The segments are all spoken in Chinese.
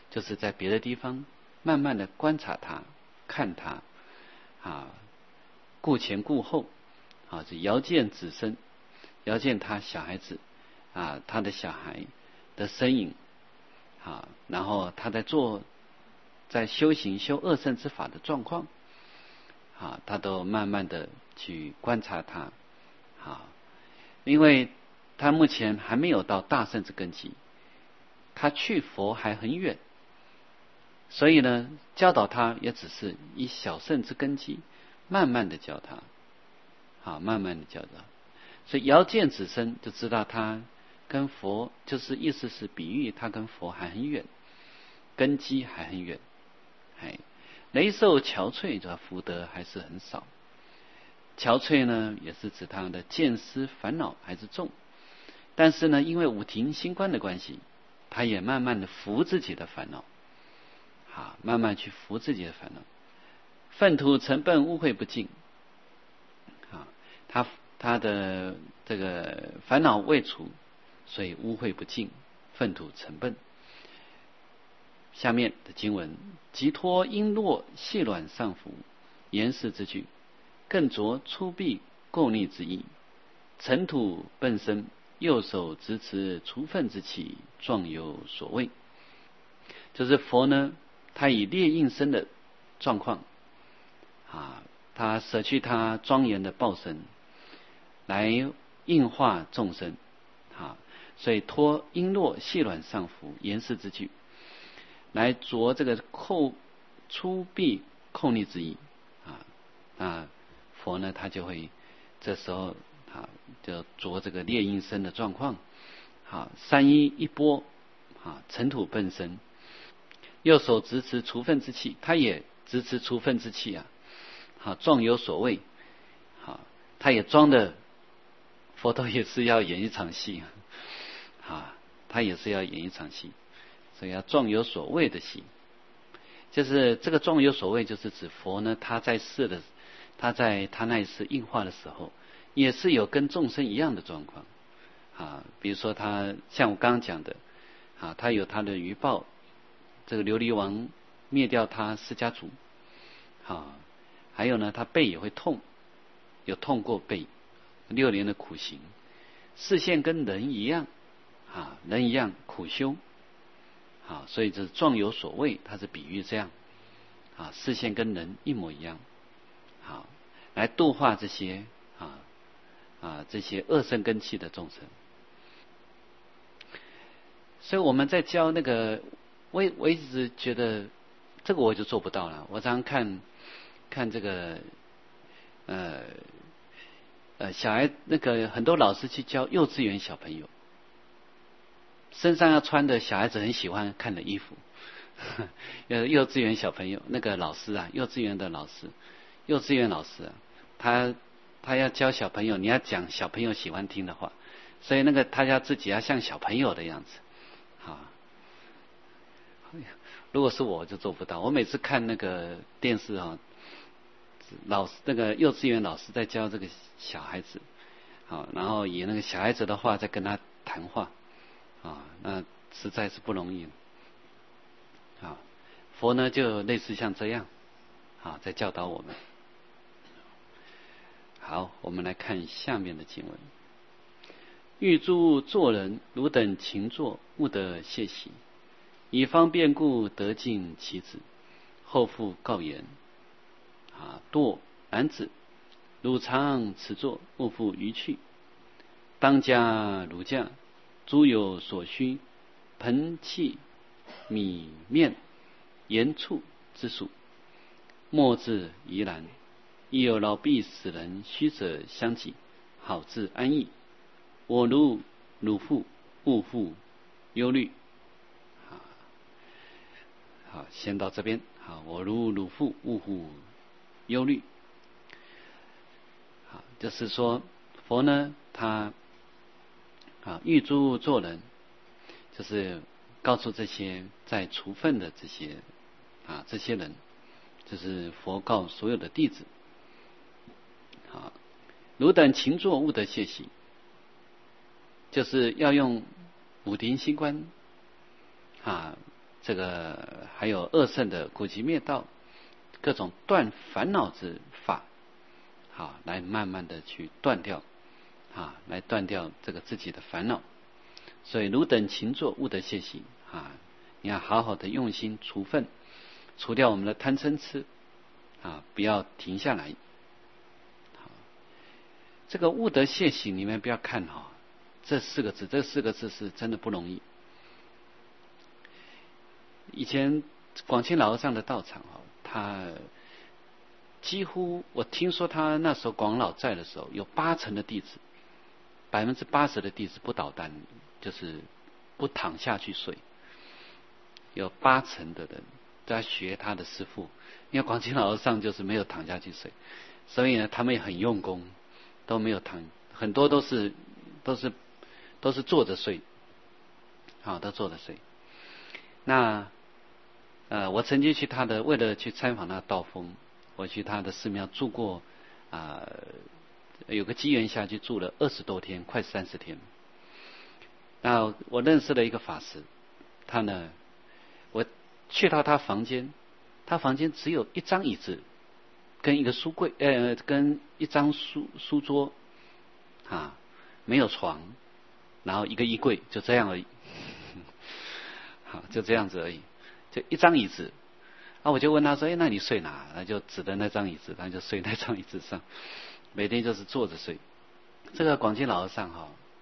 就是在别的地方慢慢的观察他，看他顾前顾后是遥见子身，遥见他小孩子他的小孩的身影然后他在修行修二圣之法的状况他都慢慢的去观察他因为他目前还没有到大圣之根基，他去佛还很远，所以呢教导他也只是以小圣之根基慢慢的教他慢慢的教导，所以遥见子身就知道他跟佛就是意思是比喻他跟佛还很远，根基还很远。雷受憔悴，这福德还是很少。憔悴呢也是指他的见思烦恼还是重，但是呢因为五停心观的关系，他也慢慢的服自己的烦恼慢慢去服自己的烦恼。粪土尘笨污秽不净他的这个烦恼未除，所以污秽不净，粪土尘笨。下面的经文，即托璎珞细软上服，言示之句，更着粗鄙垢逆之意。尘土笨身，右手执持除粪之器，状有所谓。就是佛呢，他以列应身的状况他舍去他庄严的报身来应化众生所以托璎珞细软上服，言示之句，来着这个粗鄙垢逆之意佛呢他就会这时候就着这个列应身的状况三衣一钵尘土笨身，右手执持除粪之器，他也执持除粪之器状有所谓他也装的佛陀也是要演一场戏他也是要演一场戏，所以要状有所谓的戏。就是这个状有所谓，就是指佛呢他在他那一世应化的时候，也是有跟众生一样的状况比如说他像我刚刚讲的他有他的余报，这个琉璃王灭掉他释迦族还有呢他背也会痛，有痛过背，6年的苦行，视线跟人一样人一样苦修所以这状有所谓，它是比喻这样视线跟人一模一样来度化这些这些恶圣根器的众生。所以我们在教那个我一直觉得这个我就做不到了。我常常看这个小孩那个很多老师去教幼稚园小朋友，身上要穿的小孩子很喜欢看的衣服幼稚园小朋友那个老师幼稚园的老师，幼稚园老师他要教小朋友，你要讲小朋友喜欢听的话，所以那个他要自己要像小朋友的样子如果是我就做不到。我每次看那个电视老师那个幼稚园老师在教这个小孩子然后以那个小孩子的话在跟他谈话那实在是不容易佛呢就类似像这样在教导我们。好，我们来看下面的经文，欲诸作人汝等勤作，勿得懈息，以方便故得尽其旨，后复告言堕男子，汝常此作，勿复逾去，当家如驾，诸有所需，盆器米面盐醋之属，莫自疑然，亦有老婢使人须者相继，好自安逸。我如汝父，勿复忧虑。好，先到这边。好，我如汝父，勿复忧虑。好，就是说佛呢，他欲诸做人，就是告诉这些在除粪的这些人，就是佛告所有的弟子。汝等勤作，勿得懈息，就是要用五停心观这个还有二圣的苦集灭道，各种断烦恼之法，好，来慢慢的去断掉，来断掉这个自己的烦恼。所以汝等勤作，勿得懈息你要好好的用心除愤，除掉我们的贪嗔痴不要停下来。这个勿得懈息，你们不要看这四个字是真的不容易。以前广清老和尚的道场他几乎，我听说他那时候广老在的时候，有80%的弟子，80%的弟子不倒单，就是不躺下去睡，有80%的人都在学他的师父。因为广清老和尚就是没有躺下去睡，所以呢他们也很用功，都没有躺，很多都是坐着睡，都坐着睡。那我曾经去他的，为了去参访他的道风，我去他的寺庙住过有个机缘下去住了20多天，快30天。那我认识了一个法师，他呢，我去到他房间，他房间只有一张椅子跟一个书柜，跟一张书桌没有床，然后一个衣柜，就这样而已。好，就这样子而已，就一张椅子。我就问他说：“那你睡哪？”他就指的那张椅子，他就睡那张椅子上，每天就是坐着睡。这个广清老和尚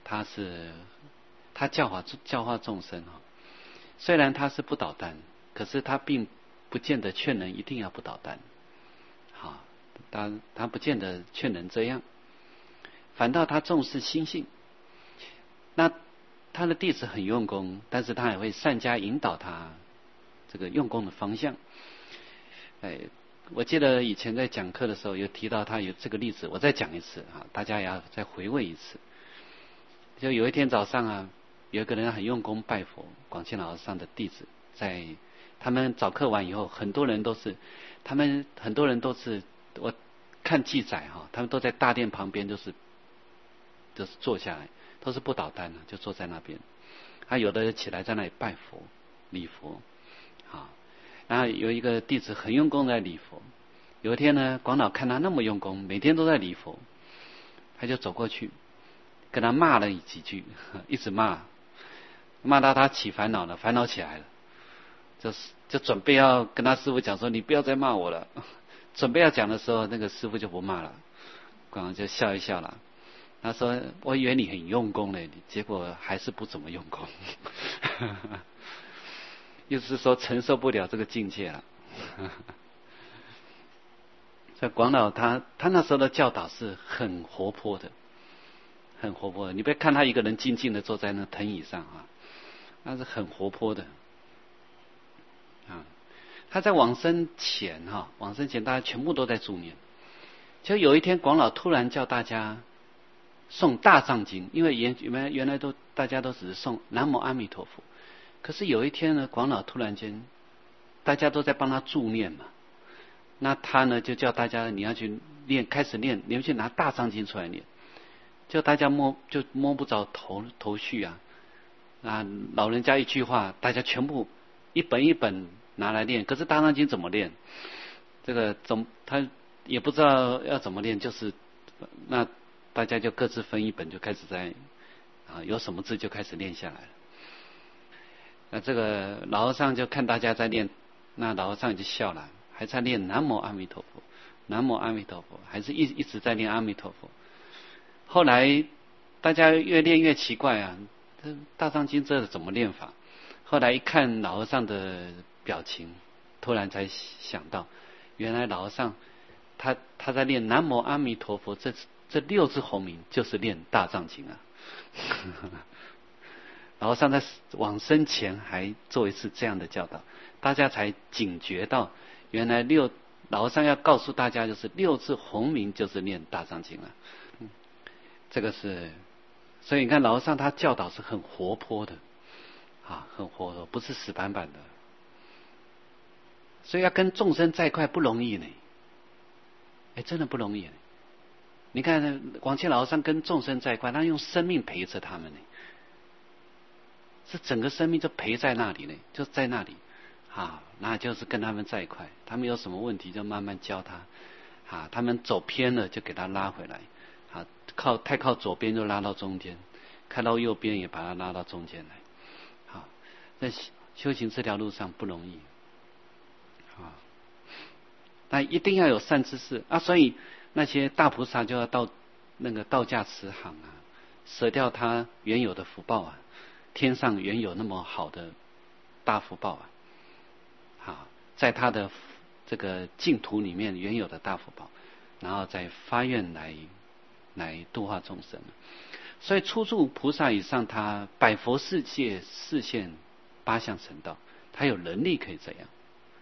他教化众生虽然他是不倒单，可是他并不见得劝人一定要不倒单。他不见得劝人这样，反倒他重视心性。那他的弟子很用功，但是他也会善加引导他这个用功的方向。我记得以前在讲课的时候有提到他有这个例子，我再讲一次大家也要再回味一次。就有一天早上有一个人很用功拜佛，广清老和尚的弟子，在他们早课完以后，很多人都是我看记载他们都在大殿旁边，就是坐下来，都是不倒单就坐在那边。有的人起来在那里拜佛礼佛然后有一个弟子很用功在礼佛。有一天呢，广老看他那么用功，每天都在礼佛，他就走过去跟他骂了几句，一直骂到他起烦恼了，烦恼起来了，就准备要跟他师父讲说：“你不要再骂我了。”准备要讲的时候，那个师父就不骂了，广老就笑一笑了。他说：“我以为你很用功呢，结果还是不怎么用功。”意思是说承受不了这个境界了。所以广老他那时候的教导是很活泼的，很活泼的。你别看他一个人静静的坐在那藤椅上那是很活泼的他在往生前大家全部都在助念。就有一天广老突然叫大家诵大藏经，因为原来大家都只是诵南无阿弥陀佛。可是有一天呢，广老突然间大家都在帮他助念嘛，那他呢就叫大家你要去开始念，你们去拿大藏经出来念。就大家摸不着头绪老人家一句话，大家全部一本一本拿来念。可是大藏经怎么念？这个他也不知道要怎么念，就是那大家就各自分一本，就开始在有什么字就开始念下来了。那这个老和尚就看大家在念，那老和尚就笑了，还在念南无阿弥陀佛，南无阿弥陀佛，还是一直在念阿弥陀佛。后来大家越练越奇怪这大藏经这怎么念法？后来一看老和尚的表情，突然才想到，原来老和尚他在念南无阿弥陀佛，这6字洪名就是念大藏经老和尚在往生前还做一次这样的教导，大家才警觉到，原来老和尚要告诉大家，就是6字洪名就是念大藏经这个是，所以你看老和尚他教导是很活泼的很活泼，不是死板板的。所以要跟众生在一块不容易呢，真的不容易呢。你看广清老和尚跟众生在一块，他用生命陪着他们呢，是整个生命就陪在那里呢，就在那里。 那就是跟他们在一块，他们有什么问题就慢慢教他，他们走偏了就给他拉回来，太靠左边就拉到中间，看到右边也把他拉到中间来，在修行这条路上不容易，那一定要有善知识所以那些大菩萨就要到那个道驾慈航舍掉他原有的福报天上原有那么好的大福报在他的这个净土里面原有的大福报，然后再发愿来度化众生。所以初住菩萨以上，他百佛世界示现八相成道，他有能力可以这样。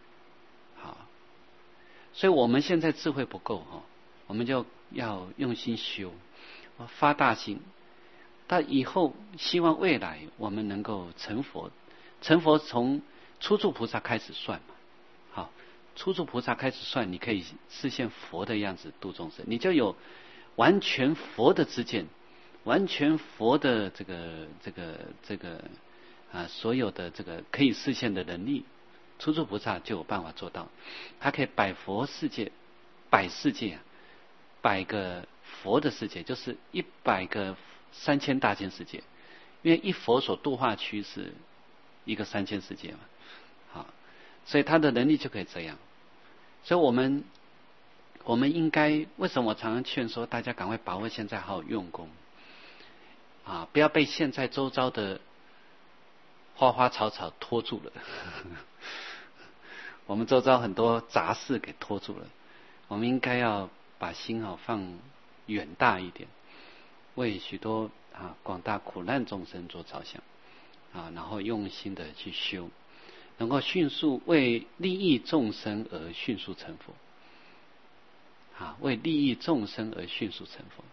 所以我们现在智慧不够我们就要用心修，发大心。但以后希望未来我们能够成佛，成佛从初住菩萨开始算嘛。初住菩萨开始算，你可以实现佛的样子度众生，你就有完全佛的知见，完全佛的这个所有的这个可以实现的能力。初住菩萨就有办法做到，他可以摆佛世界，摆世界摆个佛的世界，就是100个3000大千世界，因为一佛所度化区是一个3000世界嘛，所以他的能力就可以这样。所以我们应该，为什么我常常劝说大家赶快把握现在，好好用功不要被现在周遭的花花草草拖住了我们周遭很多杂事给拖住了，我们应该要把心放远大一点，为许多广大苦难众生做着想然后用心的去修，能够迅速为利益众生而迅速成佛为利益众生而迅速成佛。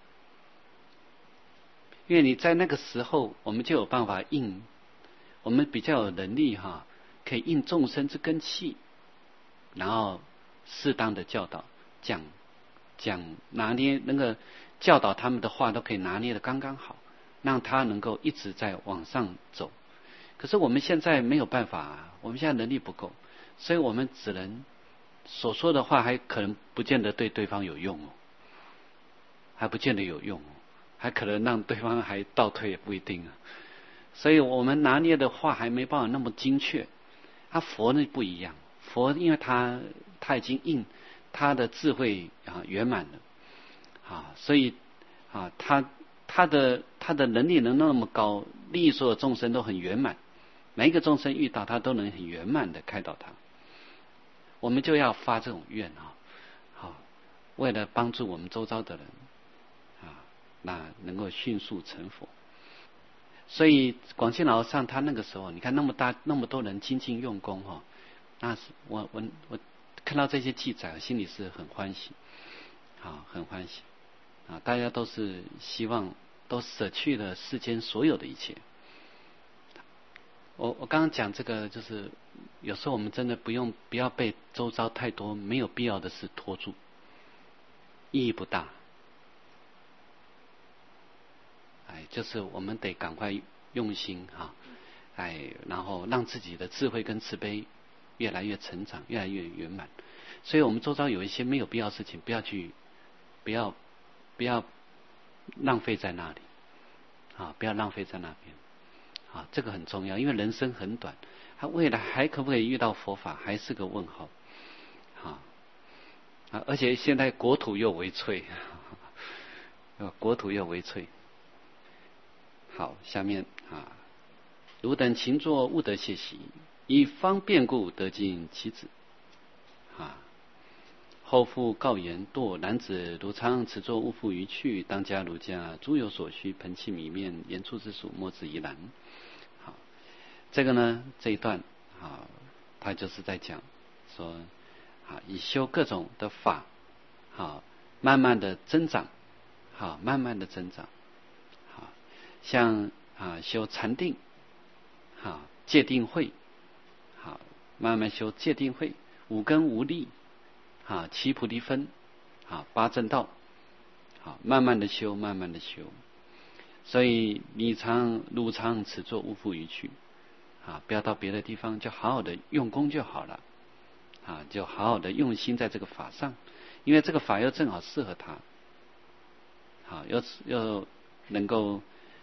因为你在那个时候，我们就有办法应，我们比较有能力可以应众生之根器，然后适当的教导，讲拿捏那个教导他们的话都可以拿捏的刚刚好，让他能够一直在往上走。可是我们现在没有办法我们现在能力不够，所以我们只能所说的话还可能不见得对对方有用还不见得有用还可能让对方还倒退也不一定所以我们拿捏的话还没办法那么精确。佛呢不一样，佛因为他已经应他的智慧圆满了所以他的能力能那么高，利益所有众生都很圆满，每一个众生遇到他都能很圆满的开导他。我们就要发这种愿为了帮助我们周遭的人那能够迅速成佛。所以广信老和尚他那个时候，你看那么多人精进用功那是我看到这些记载，心里是很欢喜很欢喜大家都是希望都舍去了世间所有的一切。我刚刚讲这个，就是有时候我们真的不要被周遭太多没有必要的事拖住，意义不大。就是我们得赶快用心然后让自己的智慧跟慈悲越来越成长，越来越圆满。所以我们周遭有一些没有必要的事情，不要浪费在那里不要浪费在那边这个很重要。因为人生很短，他未来还可不可以遇到佛法还是个问号而且现在国土又为脆国土又为脆。好，下面汝等勤作，勿得懈息，以方便故得尽其旨后复告言：堕男子如常此作，勿复于去。当家儒家诸有所需，盆器米面，言出之属，莫之疑难。好，这个呢，这一段他就是在讲说以修各种的法慢慢的增长慢慢的增长像修禅定戒定慧慢慢修戒定慧，五根无力七菩提分八正道慢慢的修慢慢的修。所以汝常此作，勿复于去不要到别的地方，就好好的用功就好了，就好好的用心在这个法上，因为这个法又正好适合他，又能够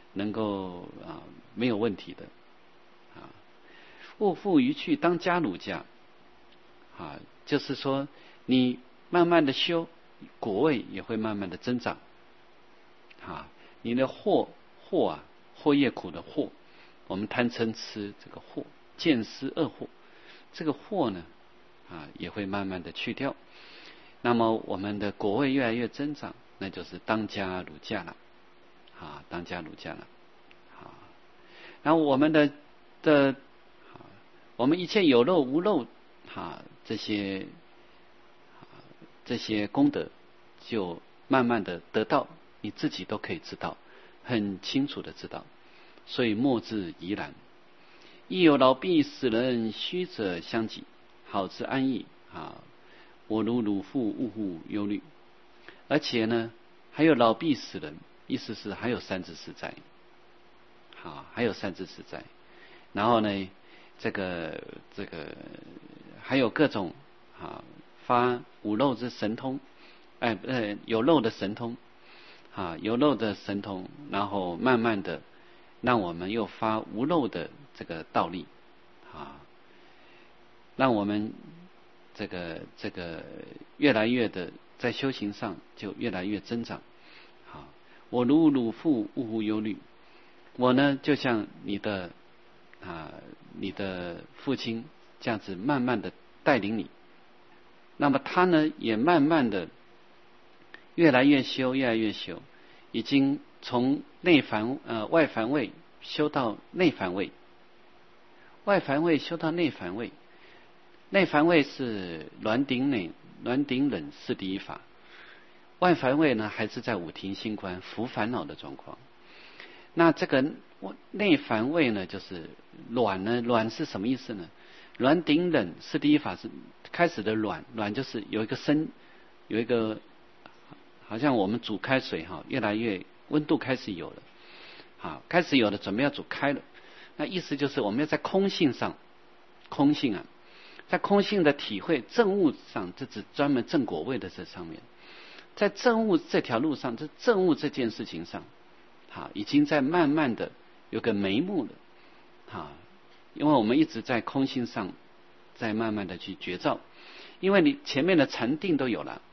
没有问题的，勿复于去，当加鲁价，就是说你慢慢的修，果位也会慢慢的增长，你的祸业苦的祸，我们贪嗔痴这个祸，见思恶祸，这个祸呢也会慢慢的去掉，那么我们的果位越来越增长，那就是当加鲁价了，当加鲁价了，然后我们我们一切有漏无漏这些功德就慢慢的得到，你自己都可以知道，很清楚的知道，所以莫自疑然。亦有老弊使人虚者相己，好之安逸我如汝父勿复忧虑。而且呢还有老弊使人，意思是还有三智实在，还有三智实在，然后呢这个还有各种发无漏之神通，有漏的神通，有漏的神通，然后慢慢的让我们又发无漏的这个道力，让我们这个越来越的在修行上就越来越增长。我如汝父勿复忧虑，我呢就像你的父亲这样子慢慢的带领你，那么他呢也慢慢的越来越修，已经从外凡位修到内凡位，外凡位修到内凡位，内凡位是煖顶忍是第一法，外凡位呢还是在五停心观伏烦恼的状况。那这个内凡位呢就是卵是什么意思呢？煖顶忍是第一法是开始的卵就是有一个好像我们煮开水越来越温度开始有了，开始有了准备要煮开了，那意思就是我们要在空性上，在空性的体会证悟上，这只专门证果位的这上面，在证悟这条路上，这证悟这件事情上，已经在慢慢的有个眉目了，因为我们一直在空性上在慢慢的去觉照，因为你前面的禅定都有了，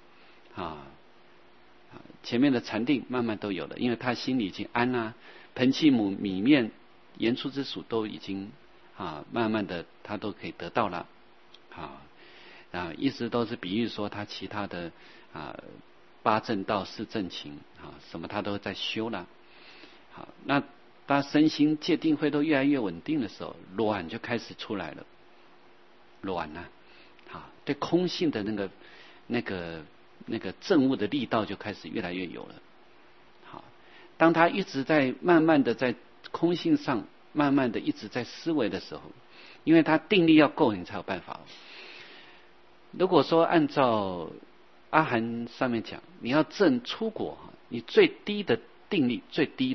前面的禅定慢慢都有了，因为他心里已经安盆器母米面言出之属都已经慢慢的他都可以得到了，意思都是比喻说他其他的八正道四正勤什么他都在修了，那当身心戒定慧都越来越稳定的时候，卵就开始出来了，卵对空性的那个证悟的力道就开始越来越有了。当他一直在慢慢的在空性上慢慢的一直在思维的时候，因为他定力要够，你才有办法。如果说按照阿含上面讲，你要证出果，你最低的定力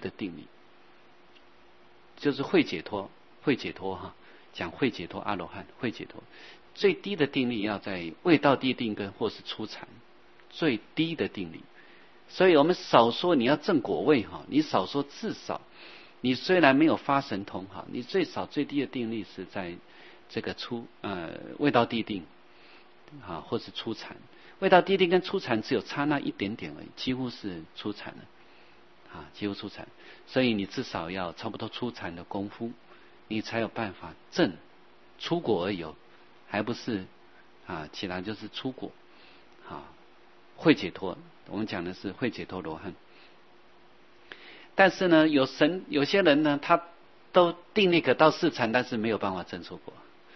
就是会解脱讲会解脱阿罗汉会解脱，最低的定力要在未到地定根或是初禅，最低的定力。所以我们少说你要证果位你少说至少你虽然没有发神通你最少最低的定力是在这个未到地定或是初禅。未到地定跟初禅只有差那一点点而已，几乎是初禅了几乎初禅。所以你至少要差不多初禅的功夫，你才有办法证出果而已还不是起来就是出果会解脱。我们讲的是会解脱罗汉。但是呢有些人呢他都定力可到四禅，但是没有办法证出果。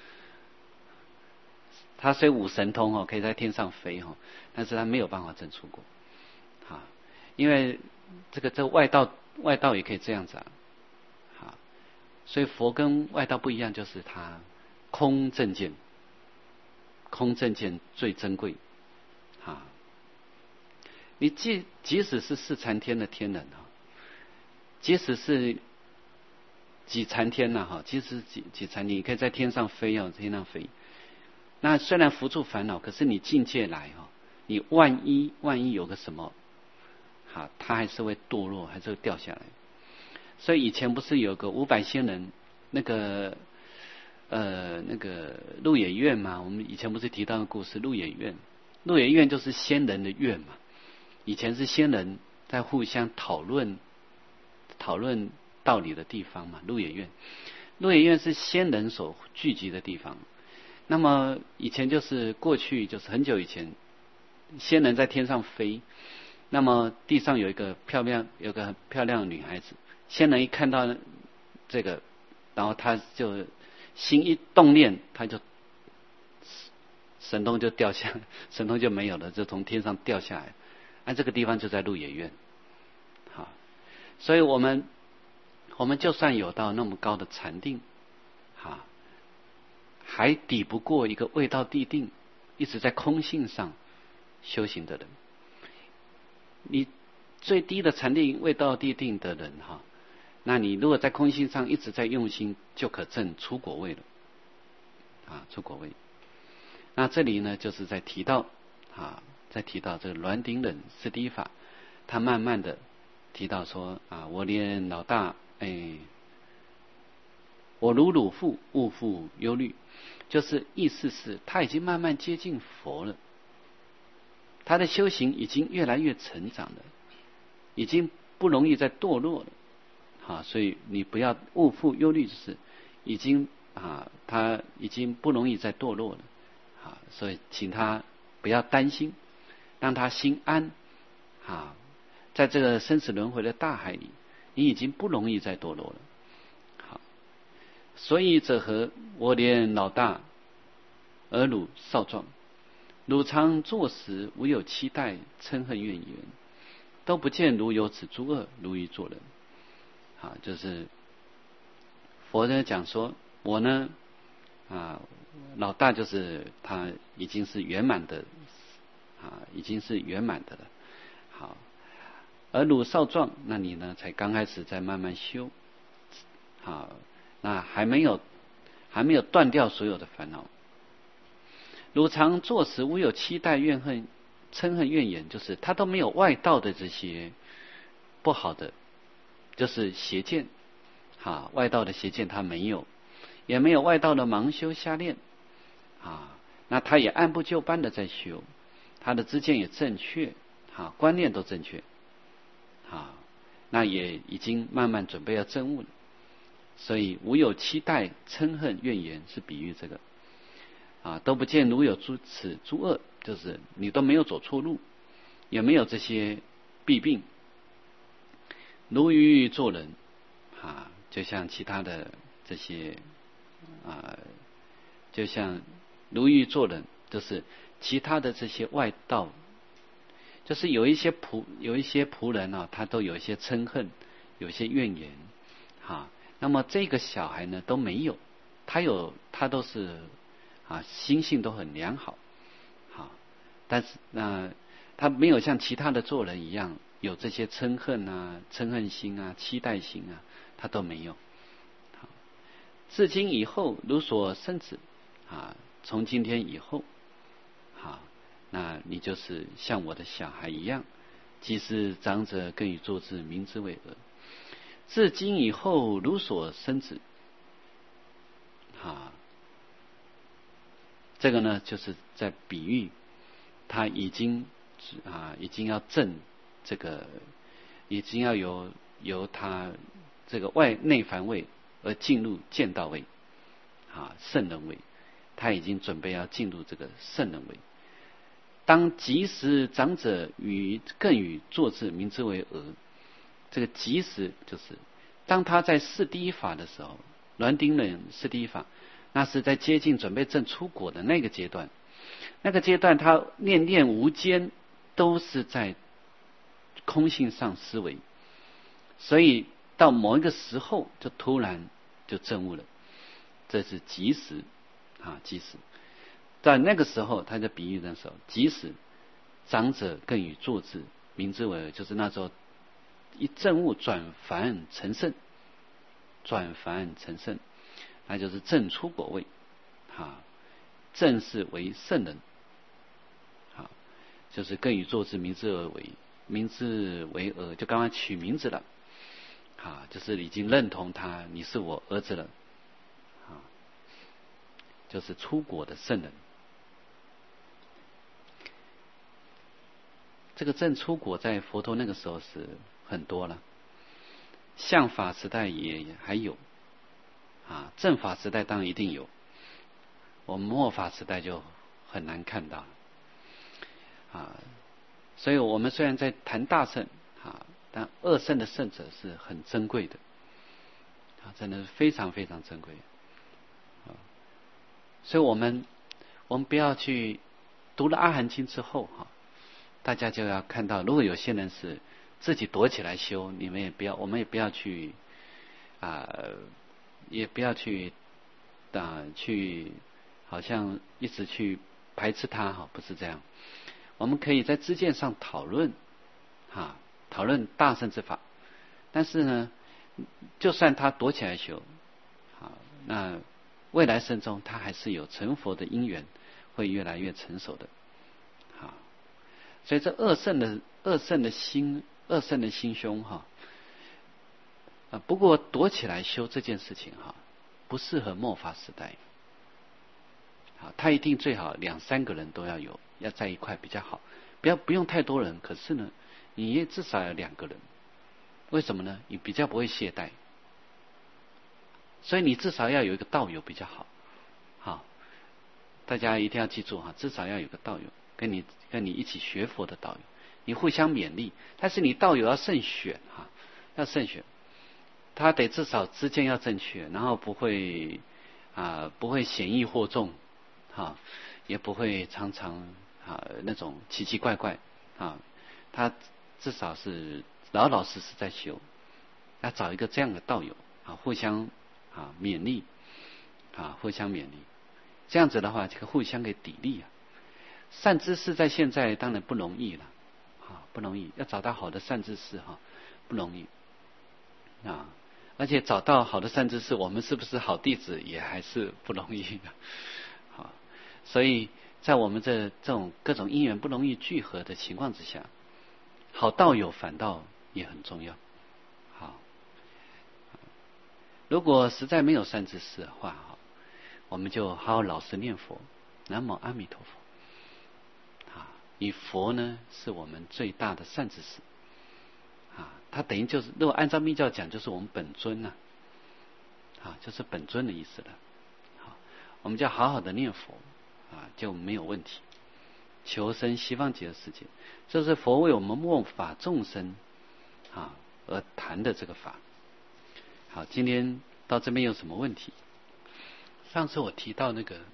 他虽五神通可以在天上飞但是他没有办法证出果因为这外道也可以这样子所以佛跟外道不一样，就是他空正见最珍贵你即使是四禅天的天人即使是几禅天呐，哈，其实几禅天，你可以在天上飞哦，天上飞。那虽然扶助烦恼，可是你境界来哈，你万一有个什么，好，他还是会堕落，还是会掉下来。所以以前不是有个500仙人，那个鹿野苑嘛？我们以前不是提到的故事，鹿野苑就是仙人的苑嘛。以前是仙人在互相讨论道理的地方嘛，鹿野苑是仙人所聚集的地方。那么以前就是过去就是很久以前，仙人在天上飞，那么地上有个很漂亮的女孩子，仙人一看到这个，然后他就心一动念，他就神通就掉下，神通就没有了，就从天上掉下来。这个地方就在鹿野苑，好，所以我们就算有到那么高的禅定，还抵不过一个未到地定，一直在空性上修行的人。你最低的禅定未到地定的人哈，那你如果在空性上一直在用心，就可证出果位了，出果位。那这里呢，就是在提到这个栾顶忍是第一法，他慢慢的提到说我连老大，我如汝父，勿复忧虑，就是意思是他已经慢慢接近佛了，他的修行已经越来越成长了，已经不容易再堕落了，所以你不要勿复忧虑，就是已经他已经不容易再堕落了，所以请他不要担心，让他心安，在这个生死轮回的大海里，你已经不容易再堕落了。好，所以者何？我连老大，而汝少壮，汝常坐时，无有期待，嗔恨怨言，都不见汝有此诸恶，如欲作人。就是佛呢讲说，我呢老大就是他已经是圆满的，已经是圆满的了。好，而汝少壮，那你呢才刚开始在慢慢修，那还没有断掉所有的烦恼。汝常坐时，无有期待怨恨嗔恨怨言，就是他都没有外道的这些不好的，就是邪见，外道的邪见他没有，也没有外道的盲修瞎练，那他也按部就班的在修，他的知见也正确，观念都正确，那也已经慢慢准备要证悟了。所以无有期待嗔恨怨言是比喻这个，都不见如有此诸恶，就是你都没有走错路，也没有这些弊病，如欲做人，就像其他的这些就像如欲做人，就是其他的这些外道，就是有一些仆人他都有一些嗔恨，有一些怨言，那么这个小孩呢都没有，他都是心性都很良好，但是他没有像其他的做人一样有这些嗔恨心期待心他都没有。自今以后如所生子，从今天以后，那你就是像我的小孩一样，即是长者更以作之，明之为恶。自今以后如所生子，这个呢就是在比喻他已经要证这个，已经要由他这个内凡位而进入见道位，圣人位，他已经准备要进入这个圣人位。当即时长者更与作之，明之为讹。这个即时就是当他在示第一法的时候，栾顶忍示第一法，那是在接近准备证出果的那个阶段。那个阶段他念念无间，都是在空性上思维，所以到某一个时候就突然就证悟了，这是即时即时。在那个时候，他在比喻的时候，即使长者更与作之，明之为讹，就是那时候一证悟转凡成圣， 转凡成圣，那就是正出果位。正是为圣人。就是更与作之，名之而为，名之为儿，就刚刚取名字了。就是已经认同他，你是我儿子了。就是出果的圣人。这个正出果在佛陀那个时候是很多了，相法时代也还有，正法时代当然一定有，我们末法时代就很难看到了。所以我们虽然在谈大圣，但二圣的圣者是很珍贵的，真的是非常非常珍贵。所以我们不要去读了阿含经之后，大家就要看到，如果有些人是自己躲起来修，我们也不要去也不要去去好像一直去排斥他，不是这样。我们可以在知见上讨论大圣之法，但是呢，就算他躲起来修，那未来生中他还是有成佛的因缘，会越来越成熟的。所以这二圣的心胸不过躲起来修这件事情不适合末法时代。他一定最好2-3个人都要在一块比较好，不用太多人，可是呢，你也至少要2个人。为什么呢？你比较不会懈怠，所以你至少要有一个道友比较好。大家一定要记住至少要有个道友，跟你一起学佛的道友，你互相勉励。但是你道友要慎选要慎选，他得至少知见要正确，然后不会显易惑众，也不会常常那种奇奇怪怪他至少是老老实实在修。要找一个这样的道友互相勉励互相勉励，这样子的话就可以互相给砥砺。善知识在现在当然不容易了不容易，要找到好的善知识不容易而且找到好的善知识，我们是不是好弟子也还是不容易的所以在我们这种各种因缘不容易聚合的情况之下，好道友反倒也很重要。如果实在没有善知识的话，我们就好好老实念佛，南无阿弥陀佛。以佛呢是我们最大的善知识它等于就是如果按照密教讲，就是我们本尊就是本尊的意思了。我们就好好的念佛就没有问题，求生西方极乐世界，这是佛为我们末法众生而谈的这个法。好，今天到这边有什么问题？上次我提到那个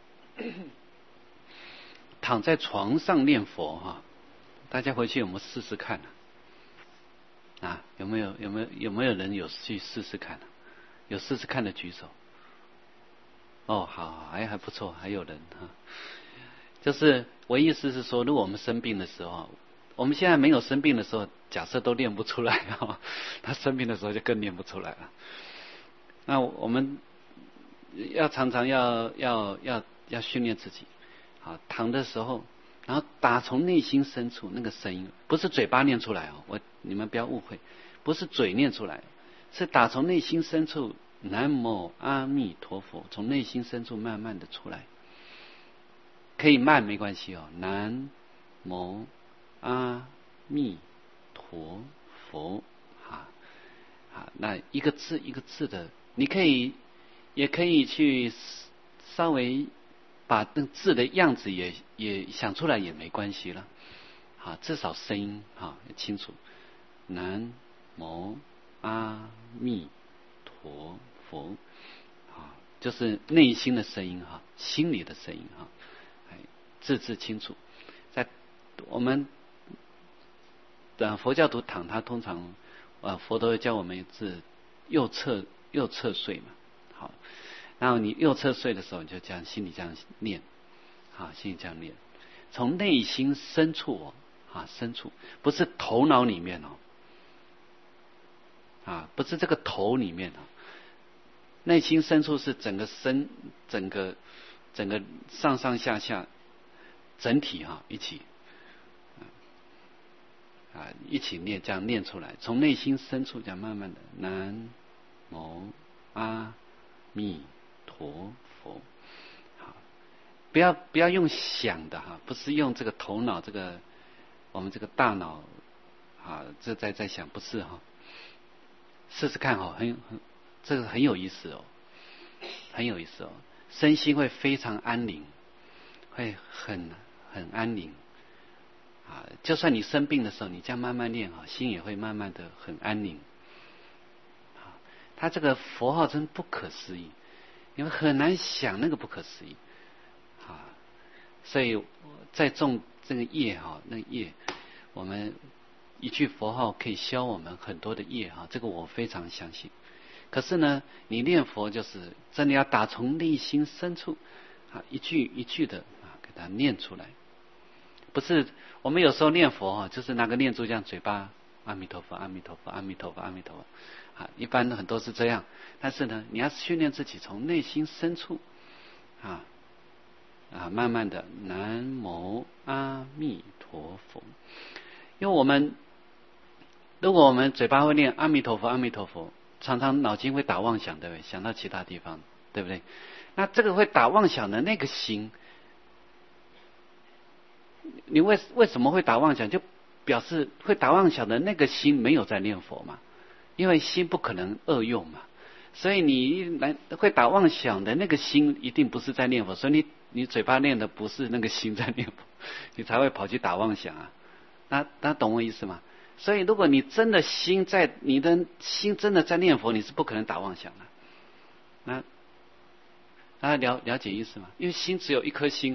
躺在床上念佛大家回去有没有试试看有没有人有去试试看有试试看的举手。好，还不错，还有人就是我意思是说，如果我们生病的时候，我们现在没有生病的时候，假设都练不出来他生病的时候就更练不出来了。那我们要常常要训练自己躺的时候，然后打从内心深处那个声音，不是嘴巴念出来你们不要误会，不是嘴念出来，是打从内心深处南无阿弥陀佛，从内心深处慢慢的出来，可以慢没关系南无阿弥陀佛那一个字一个字的，你也可以去稍微把那字的样子也想出来也没关系了至少声音清楚，南无阿弥陀佛就是内心的声音心里的声音字字清楚。在我们佛教徒躺，他通常佛陀会教我们是右侧睡嘛。好，然后你右侧睡的时候，你就这样心里这样念心里这样念，从内心深处深处，不是头脑里面不是这个头里面内心深处是整个上上下下整体一起一起念，这样念出来，从内心深处这样慢慢的南无阿弥陀佛。好，不要用想的不是用这个头脑我们这个大脑这在想，不是试试看这个很有意思很有意思身心会非常安宁，会很安宁就算你生病的时候，你这样慢慢念心也会慢慢的很安宁他这个佛号真不可思议，因为很难想那个不可思议所以在种这个业那个业，我们一句佛号可以消我们很多的业这个我非常相信。可是呢，你念佛就是真的要打从内心深处一句一句的给它念出来。不是我们有时候念佛就是拿个念珠这样嘴巴阿弥陀佛阿弥陀佛阿弥陀佛阿弥陀佛一般很多是这样。但是呢，你要训练自己从内心深处慢慢的南无阿弥陀佛。因为如果我们嘴巴会念阿弥陀佛阿弥陀佛，常常脑筋会打妄想，对不对？想到其他地方，对不对？那这个会打妄想的那个心，你为什么会打妄想？就表示会打妄想的那个心没有在念佛嘛，因为心不可能恶用嘛，所以你会打妄想的那个心一定不是在念佛，所以你嘴巴念的不是那个心在念佛，你才会跑去打妄想那懂我意思吗？所以如果你真的你的心真的在念佛，你是不可能打妄想的。大家了解意思吗？因为心只有一颗心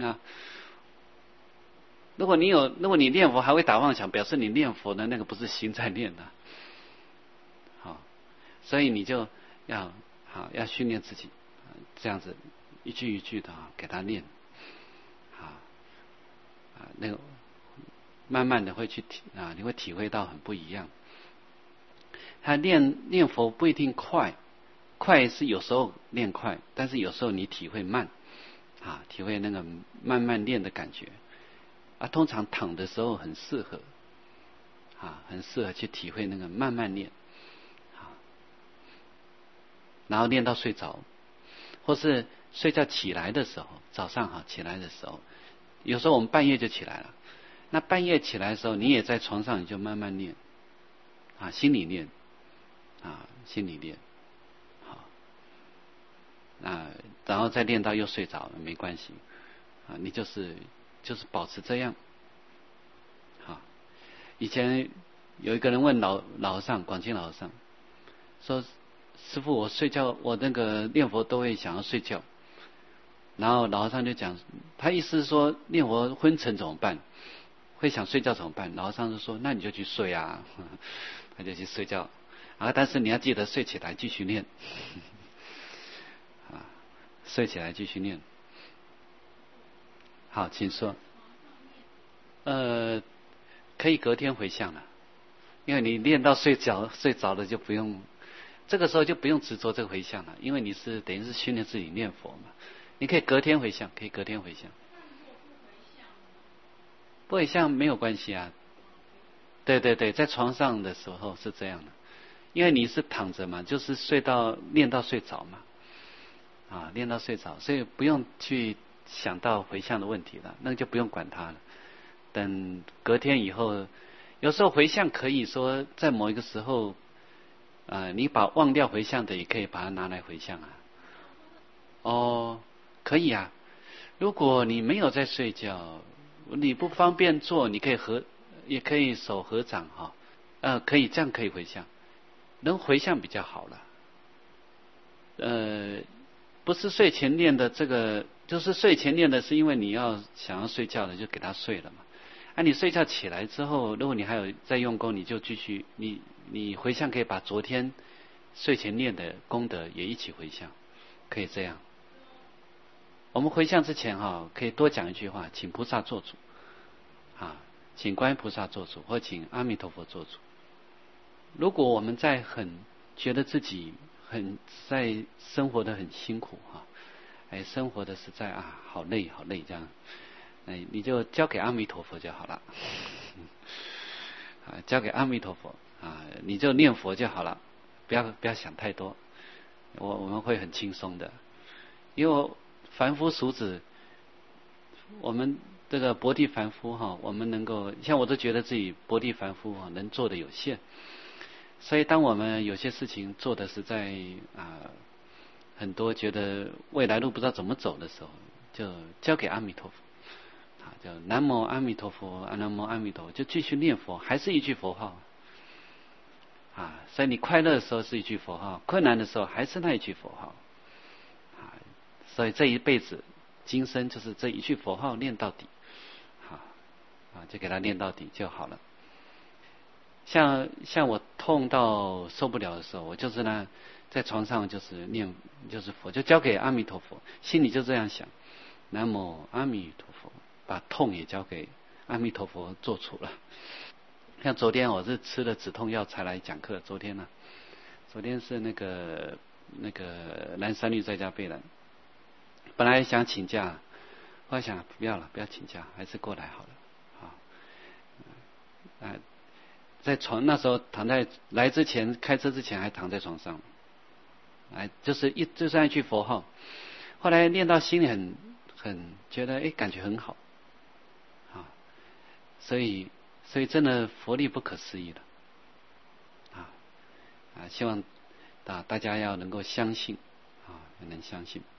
如果你念佛还会打妄想，表示你念佛的那个不是心在念的。所以你就要训练自己这样子一句一句的给他念那个慢慢的会去你会体会到很不一样。他念佛不一定快是有时候练快，但是有时候你体会慢体会那个慢慢练的感觉通常躺的时候很适合很适合去体会那个慢慢练然后练到睡着，或是睡觉起来的时候，早上起来的时候，有时候我们半夜就起来了。那半夜起来的时候，你也在床上，你就慢慢念心里念心里念然后再练到又睡着了没关系你就是保持这样以前有一个人问老和尚，广清老和尚说，师父，我睡觉我那个念佛都会想要睡觉，然后老和尚就讲，他意思是说念佛昏沉怎么办，会想睡觉怎么办？老和尚就说，那你就去睡他就去睡觉但是你要记得睡起来继续念睡起来继续念。好，请说。可以隔天回向了，因为你练到睡着了就不用，这个时候就不用执着这个回向了，因为你是等于是训练自己念佛嘛，你可以隔天回向，不回向没有关系对，在床上的时候是这样的，因为你是躺着嘛，就是练到睡着嘛练到睡着，所以不用去想到回向的问题了，那个就不用管它了。等隔天以后，有时候回向可以说在某一个时候你把忘掉回向的也可以把它拿来回向可以如果你没有在睡觉，你不方便做，你可以也可以手合掌可以这样可以回向，能回向比较好了。不是睡前念的这个，就是睡前念的是因为你想要睡觉了，就给他睡了嘛。你睡觉起来之后，如果你还有在用功，你就继续你回向，可以把昨天睡前念的功德也一起回向，可以这样。我们回向之前可以多讲一句话，请菩萨做主请观音菩萨做主，或请阿弥陀佛做主。如果我们在觉得自己在生活的很辛苦生活的实在好累好累这样，你就交给阿弥陀佛就好了，交给阿弥陀佛你就念佛就好了，不要想太多，我们会很轻松的，因为凡夫俗子，我们这个薄地凡夫我们能够像我都觉得自己薄地凡夫能做的有限，所以当我们有些事情做的实在很多觉得未来路不知道怎么走的时候，就交给阿弥陀佛就南无阿弥陀佛，南无阿弥陀佛，就继续念佛，还是一句佛号所以你快乐的时候是一句佛号，困难的时候还是那一句佛号所以这一辈子今生就是这一句佛号念到底就给他念到底就好了。像我痛到受不了的时候，我就是呢在床上就是念就是佛，就交给阿弥陀佛，心里就这样想，南无阿弥陀佛，把痛也交给阿弥陀佛做主了。像昨天我是吃了止痛药才来讲课，昨天是那个南山律在家备览，本来想请假，后来想不要了，不要请假，还是过来好了在床那时候躺在来之前开车之前还躺在床上就是一句佛号，后来念到心里很觉得感觉很好所以真的佛力不可思议的希望大家要能够相信能相信。